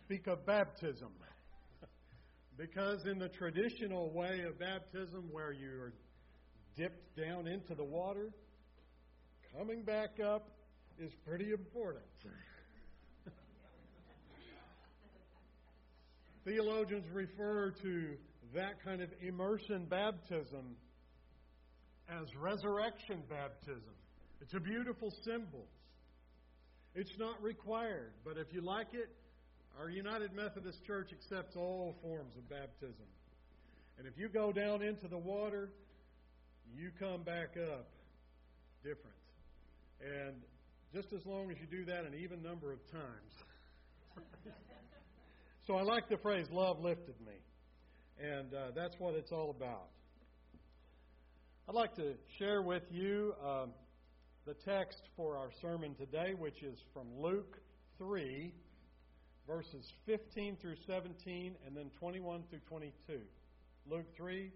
speak of baptism. Because in the traditional way of baptism, where you're dipped down into the water, coming back up is pretty important. Theologians refer to that kind of immersion baptism as resurrection baptism. It's a beautiful symbol. It's not required, but if you like it, our United Methodist Church accepts all forms of baptism. And if you go down into the water, you come back up different. And just as long as you do that an even number of times. So I like the phrase, love lifted me. And that's what it's all about. I'd like to share with you the text for our sermon today, which is from Luke 3, verses 15 through 17, and then 21 through 22. Luke 3:15.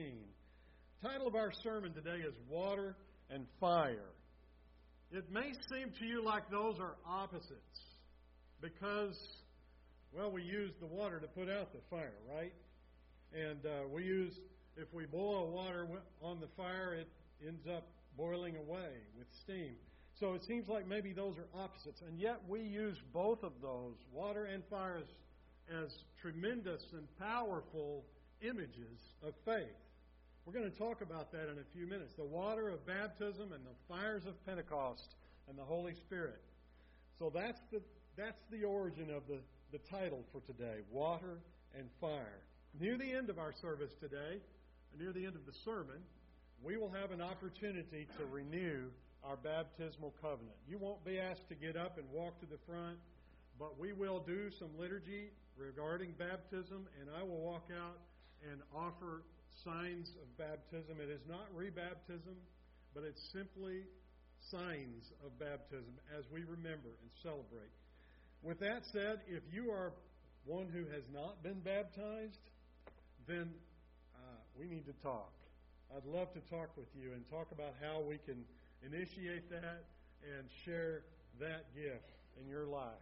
The title of our sermon today is Water and Fire. It may seem to you like those are opposites because, well, we use the water to put out the fire, right? And if we boil water on the fire, it ends up boiling away with steam. So it seems like maybe those are opposites. And yet we use both of those, water and fire, as tremendous and powerful images of faith. We're going to talk about that in a few minutes. The water of baptism and the fires of Pentecost and the Holy Spirit. So that's the origin of the title for today, Water and Fire. Near the end of our service today, near the end of the sermon, we will have an opportunity to renew our baptismal covenant. You won't be asked to get up and walk to the front, but we will do some liturgy regarding baptism, and I will walk out and offer signs of baptism. It is not rebaptism, but it's simply signs of baptism as we remember and celebrate. With that said, if you are one who has not been baptized, then we need to talk. I'd love to talk with you and talk about how we can initiate that and share that gift in your life.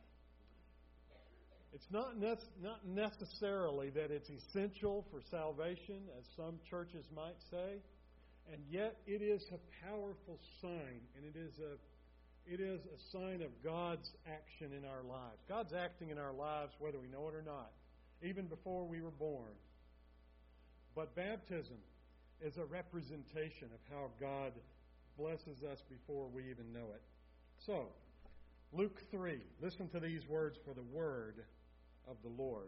It's not necessarily that it's essential for salvation, as some churches might say, and yet it is a powerful sign, and it is a sign of God's action in our lives. God's acting in our lives whether we know it or not, even before we were born. But baptism is a representation of how God blesses us before we even know it. So, Luke 3. Listen to these words for the word of the Lord.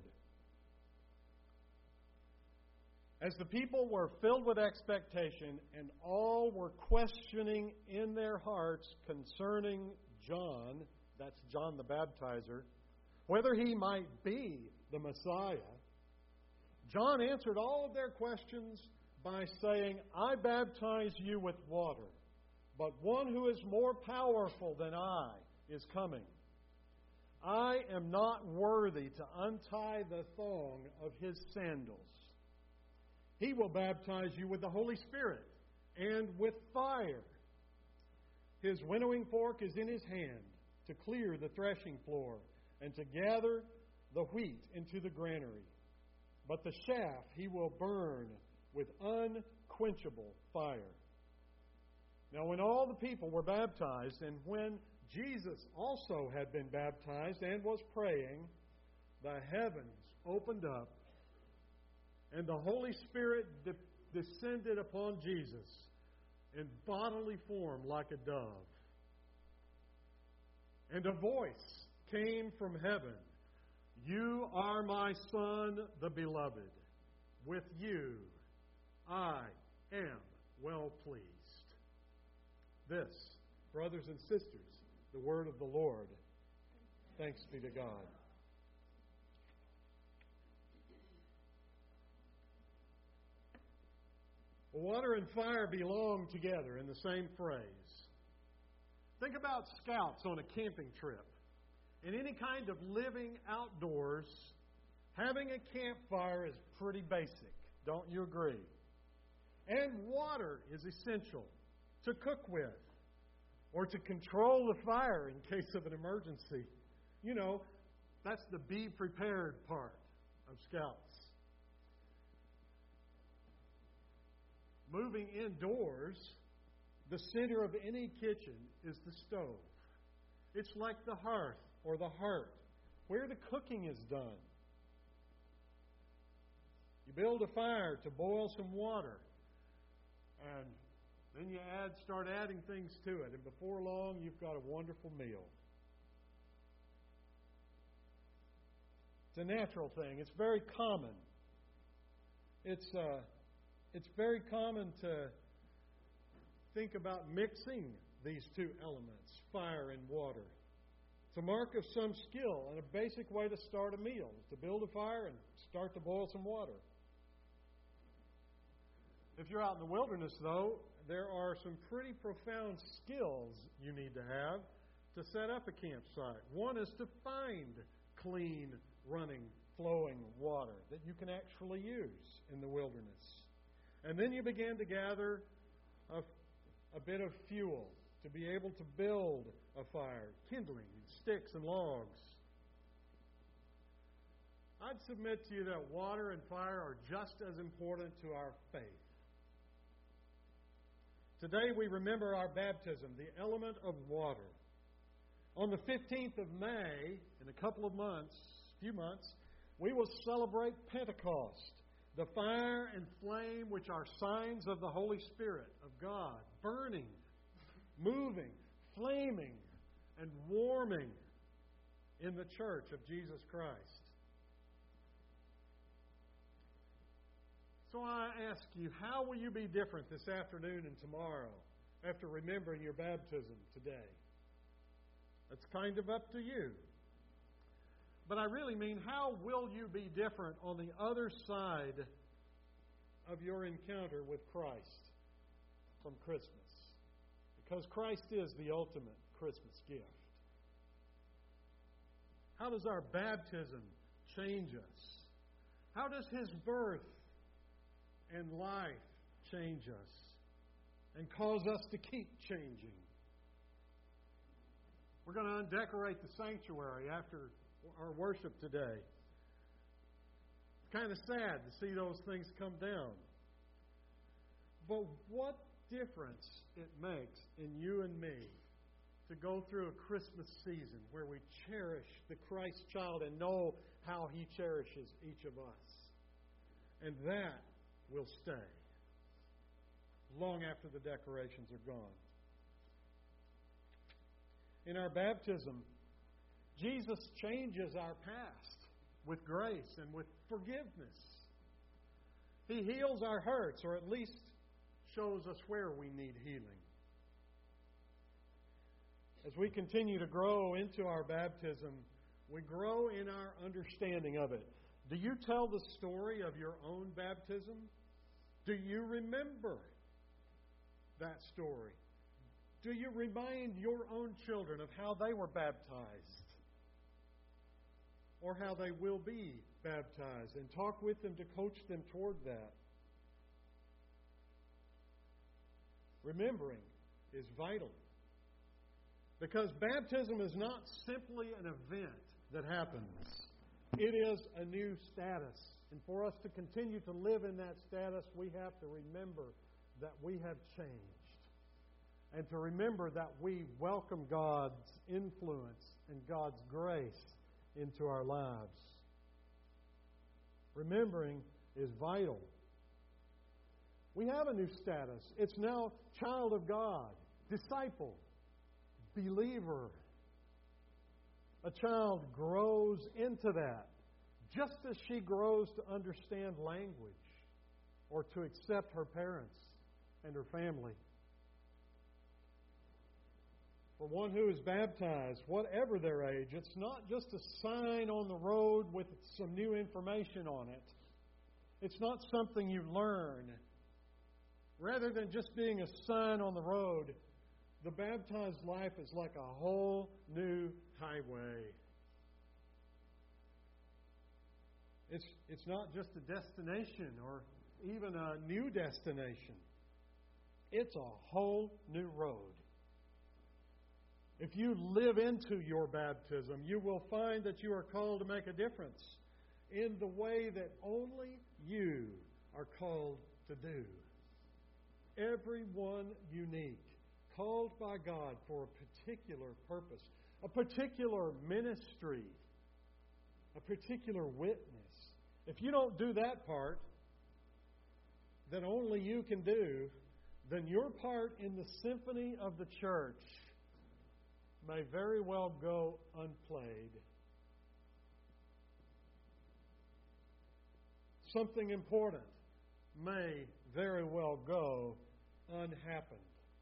As the people were filled with expectation, and all were questioning in their hearts concerning John, that's John the Baptizer, whether he might be the Messiah, John answered all of their questions by saying, I baptize you with water, but one who is more powerful than I is coming. I am not worthy to untie the thong of his sandals. He will baptize you with the Holy Spirit and with fire. His winnowing fork is in his hand to clear the threshing floor and to gather the wheat into the granary. But the shaft he will burn with unquenchable fire. Now when all the people were baptized, and when Jesus also had been baptized and was praying, the heavens opened up, and the Holy Spirit descended upon Jesus in bodily form like a dove. And a voice came from heaven, You are my Son, the Beloved. With you I am well pleased. This, brothers and sisters, the word of the Lord. Thanks be to God. Water and fire belong together in the same phrase. Think about scouts on a camping trip. In any kind of living outdoors, having a campfire is pretty basic. Don't you agree? And water is essential to cook with or to control the fire in case of an emergency. You know, That's the be prepared part of Scouts. Moving indoors, the center of any kitchen is the stove. It's like the hearth or the heart, where the cooking is done. You build a fire to boil some water, and then you start adding things to it, and before long, you've got a wonderful meal. It's a natural thing. It's very common. It's very common to think about mixing these two elements, fire and water. It's a mark of some skill and a basic way to start a meal, is to build a fire and start to boil some water. If you're out in the wilderness, though, there are some pretty profound skills you need to have to set up a campsite. One is to find clean, running, flowing water that you can actually use in the wilderness. And then you begin to gather a bit of fuel to be able to build a fire, kindling, sticks and logs. I'd submit to you that water and fire are just as important to our faith. Today we remember our baptism, the element of water. On the 15th of May, in a few months, we will celebrate Pentecost, the fire and flame which are signs of the Holy Spirit of God, burning, moving, flaming, and warming in the church of Jesus Christ. So I ask you, how will you be different this afternoon and tomorrow after remembering your baptism today? That's kind of up to you. But I really mean, how will you be different on the other side of your encounter with Christ from Christmas? Because Christ is the ultimate Christmas gift. How does our baptism change us? How does His birth and life change us and cause us to keep changing? We're going to undecorate the sanctuary after our worship today. It's kind of sad to see those things come down. But what difference it makes in you and me to go through a Christmas season where we cherish the Christ child and know how He cherishes each of us. And that will stay long after the decorations are gone. In our baptism, Jesus changes our past with grace and with forgiveness. He heals our hurts, or at least shows us where we need healing. As we continue to grow into our baptism, we grow in our understanding of it. Do you tell the story of your own baptism? Do you remember that story? Do you remind your own children of how they were baptized? Or how they will be baptized, and talk with them to coach them toward that? Remembering is vital. Because baptism is not simply an event that happens. It is a new status. And for us to continue to live in that status, we have to remember that we have changed. And to remember that we welcome God's influence and God's grace into our lives. Remembering is vital. We have a new status. It's now child of God, disciple, believer. A child grows into that, just as she grows to understand language or to accept her parents and her family. For one who is baptized, whatever their age, it's not just a sign on the road with some new information on it. It's not something you learn. Rather than just being a sign on the road, the baptized life is like a whole new highway. It's not just a destination or even a new destination. It's a whole new road. if you live into your baptism, you will find that you are called to make a difference in the way that only you are called to do. Everyone unique, called by God for a particular purpose, a particular ministry, a particular witness. If you don't do that part that only you can do, then your part in the symphony of the church may very well go unplayed. Something important may very well go unhappened.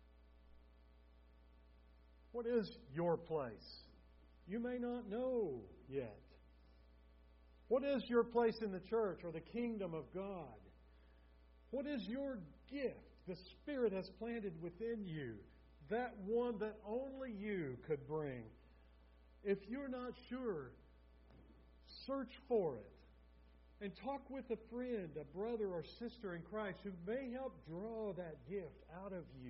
What is your place? You may not know yet. What is your place in the church or the kingdom of God? What is your gift the Spirit has planted within you? That one that only you could bring. If you're not sure, search for it. And talk with a friend, a brother or sister in Christ who may help draw that gift out of you.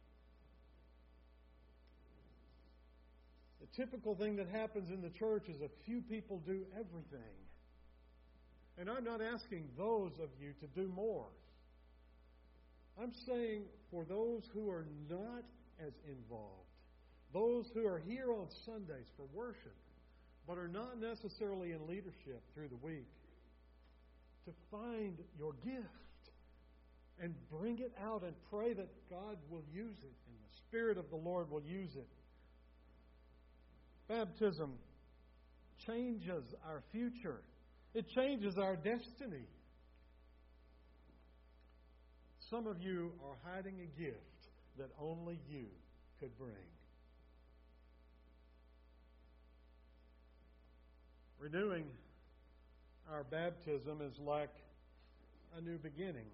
The typical thing that happens in the church is a few people do everything. And I'm not asking those of you to do more. I'm saying for those who are not as involved, those who are here on Sundays for worship, but are not necessarily in leadership through the week, to find your gift and bring it out and pray that God will use it and the Spirit of the Lord will use it. Baptism changes our future. It changes our destiny. Some of you are hiding a gift that only you could bring. Renewing our baptism is like a new beginning.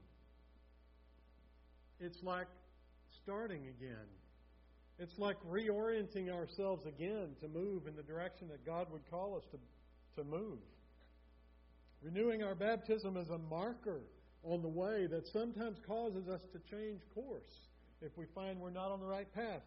It's like starting again. It's like reorienting ourselves again to move in the direction that God would call us to move. Renewing our baptism is a marker on the way that sometimes causes us to change course if we find we're not on the right path.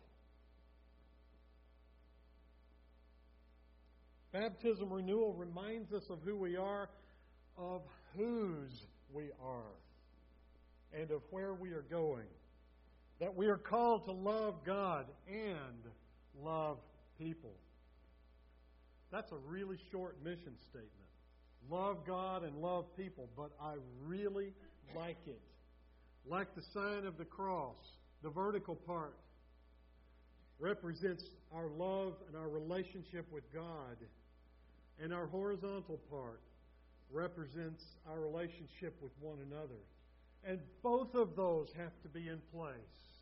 Baptism renewal reminds us of who we are, of whose we are, and of where we are going. That we are called to love God and love people. That's a really short mission statement. Love God and love people, but I really like it. Like the sign of the cross, the vertical part represents our love and our relationship with God, and our horizontal part represents our relationship with one another. And both of those have to be in place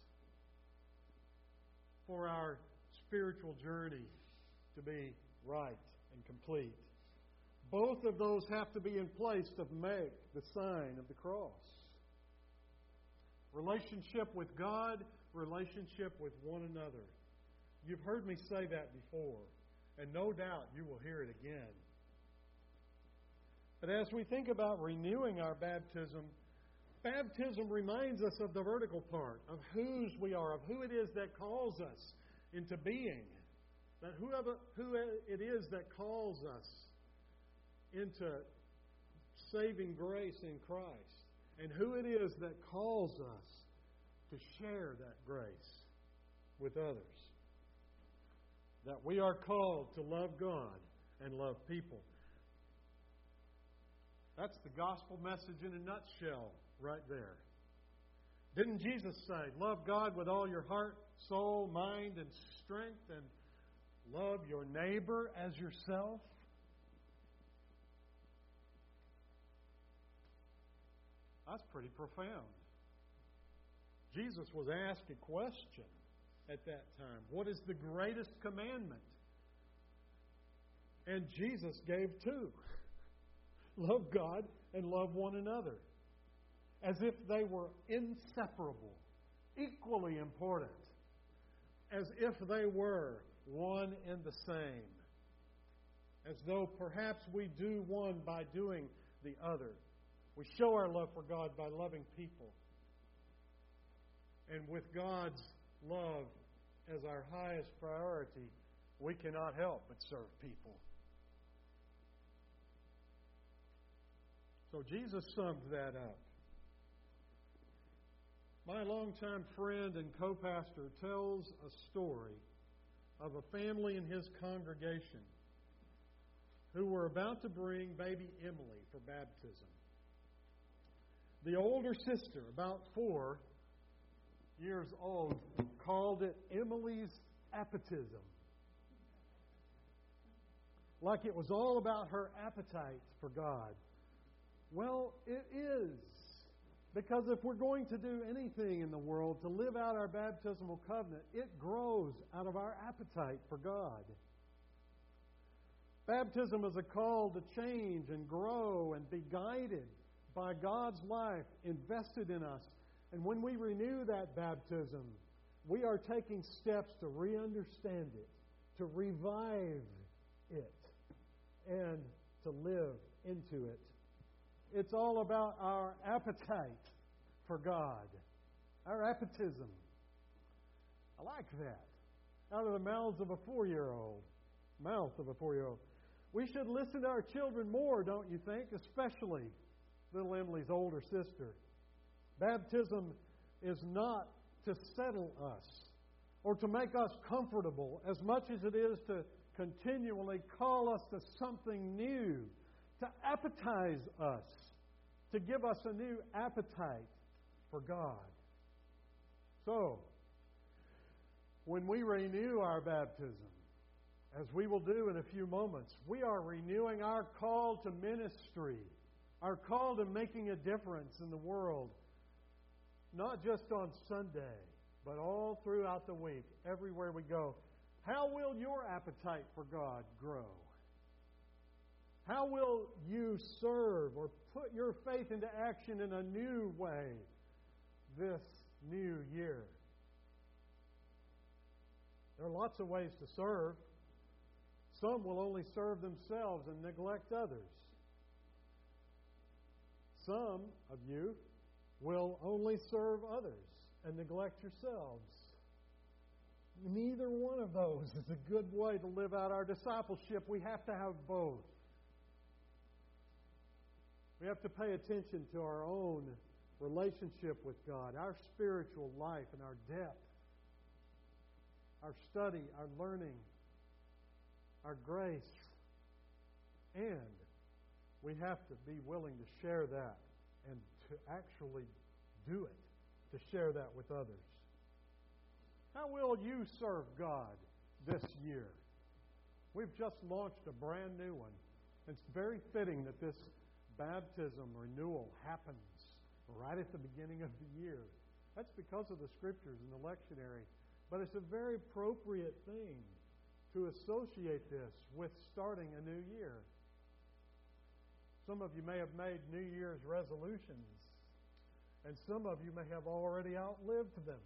for our spiritual journey to be right and complete. Both of those have to be in place to make the sign of the cross. Relationship with God, relationship with one another. You've heard me say that before, and no doubt you will hear it again. But as we think about renewing our baptism, baptism reminds us of the vertical part, of whose we are, of who it is that calls us into being, that who it is that calls us into saving grace in Christ, and who it is that calls us to share that grace with others. That we are called to love God and love people. That's the gospel message in a nutshell right there. Didn't Jesus say, love God with all your heart, soul, mind, and strength, and love your neighbor as yourself? That's pretty profound. Jesus was asked a question at that time. What is the greatest commandment? And Jesus gave two. Love God and love one another. As if they were inseparable, equally important. As if they were one and the same. As though perhaps we do one by doing the other. We show our love for God by loving people. And with God's love as our highest priority, we cannot help but serve people. So Jesus summed that up. My longtime friend and co-pastor tells a story of a family in his congregation who were about to bring baby Emily for baptism. The older sister, about 4 years old, called it Emily's appetism. Like it was all about her appetite for God. Well, it is. Because if we're going to do anything in the world to live out our baptismal covenant, it grows out of our appetite for God. Baptism is a call to change and grow and be guided by God's life invested in us. And when we renew that baptism, we are taking steps to re-understand it, to revive it, and to live into it. It's all about our appetite for God, our appetism. I like that. Out of the mouths of a 4-year-old. Mouth of a 4-year-old. We should listen to our children more, don't you think? Especially little Emily's older sister. Baptism is not to settle us or to make us comfortable as much as it is to continually call us to something new, to appetize us, to give us a new appetite for God. So, when we renew our baptism, as we will do in a few moments, we are renewing our call to ministry, our call to making a difference in the world, not just on Sunday, but all throughout the week, everywhere we go. How will your appetite for God grow? How will you serve or put your faith into action in a new way this new year? There are lots of ways to serve. Some will only serve themselves and neglect others. Some of you will only serve others and neglect yourselves. Neither one of those is a good way to live out our discipleship. We have to have both. We have to pay attention to our own relationship with God, our spiritual life and our depth, our study, our learning, our grace. And we have to be willing to share that and to actually do it, to share that with others. How will you serve God this year? We've just launched a brand new one. It's very fitting that this baptism renewal happens right at the beginning of the year. That's because of the Scriptures and the lectionary. But it's a very appropriate thing to associate this with starting a new year. Some of you may have made New Year's resolutions, and some of you may have already outlived them.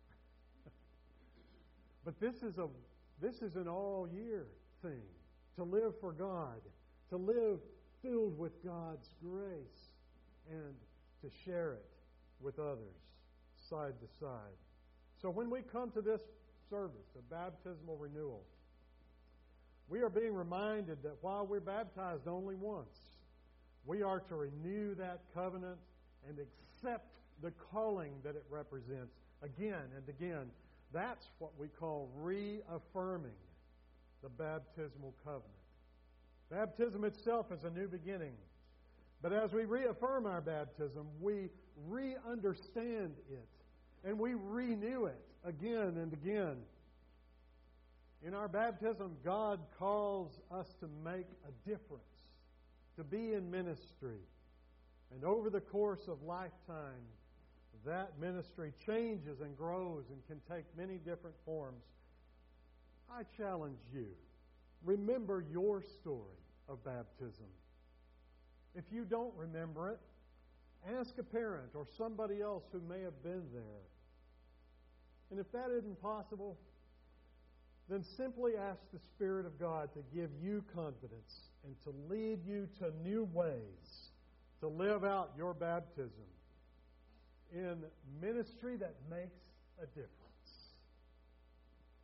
But this is an all-year thing, to live for God, to live filled with God's grace, and to share it with others, side to side. So when we come to this service of baptismal renewal, we are being reminded that while we're baptized only once, we are to renew that covenant and accept the calling that it represents again and again. That's what we call reaffirming the baptismal covenant. Baptism itself is a new beginning. But as we reaffirm our baptism, we re-understand it and we renew it again and again. In our baptism, God calls us to make a difference, to be in ministry. And over the course of lifetime, that ministry changes and grows and can take many different forms. I challenge you, remember your story of baptism. If you don't remember it, ask a parent or somebody else who may have been there. And if that isn't possible, then simply ask the Spirit of God to give you confidence and to lead you to new ways to live out your baptism in ministry that makes a difference.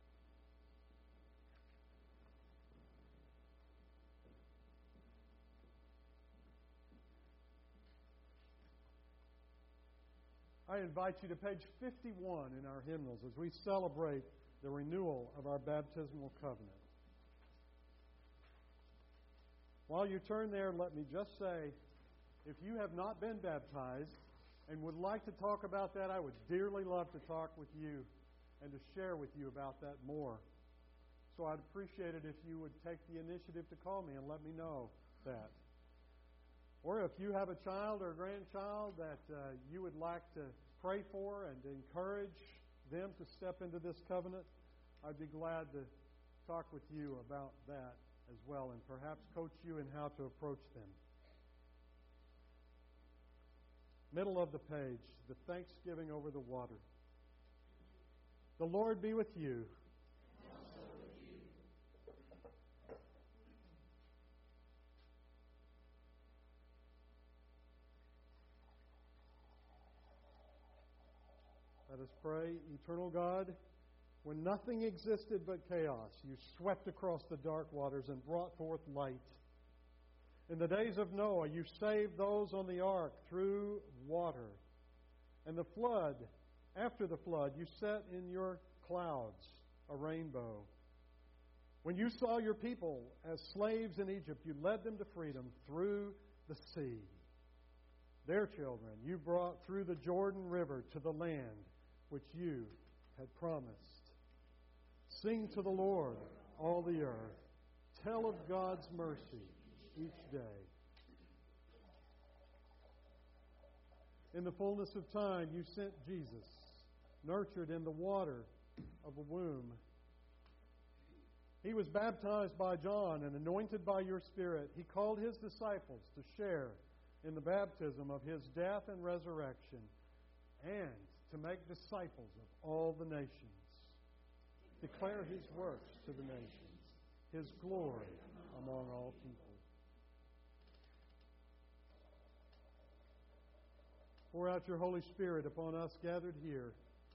I invite you to page 51 in our hymnals as we celebrate the renewal of our baptismal covenant. While you turn there, let me just say, if you have not been baptized and would like to talk about that, I would dearly love to talk with you and to share with you about that more. So I'd appreciate it if you would take the initiative to call me and let me know that. Or if you have a child or a grandchild that you would like to pray for and to encourage them to step into this covenant, I'd be glad to talk with you about that as well and perhaps coach you in how to approach them. Middle of the page, the thanksgiving over the water. The Lord be with you. And also with you. Let us pray. Eternal God, when nothing existed but chaos, you swept across the dark waters and brought forth light. In the days of Noah, you saved those on the ark through water. And the flood, after the flood, you set in your clouds a rainbow. When you saw your people as slaves in Egypt, you led them to freedom through the sea. Their children you brought through the Jordan River to the land which you had promised. Sing to the Lord, all the earth. Tell of God's mercy each day. In the fullness of time, you sent Jesus, nurtured in the water of a womb. He was baptized by John and anointed by your Spirit. He called his disciples to share in the baptism of his death and resurrection, and to make disciples of all the nations. Declare his works to the nations, his glory among all people. Pour out your Holy Spirit upon us gathered here,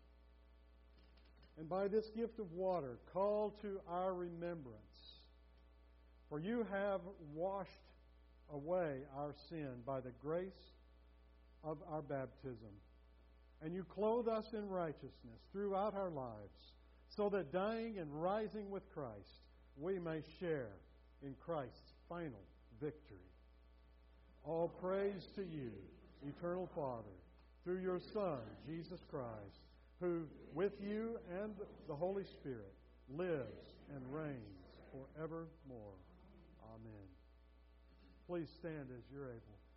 and by this gift of water, call to our remembrance. For you have washed away our sin by the grace of our baptism. And you clothe us in righteousness throughout our lives, so that dying and rising with Christ, we may share in Christ's final victory. All praise to you, Eternal Father, through your Son, Jesus Christ, who, with you and the Holy Spirit, lives and reigns forevermore. Amen. Please stand as you're able.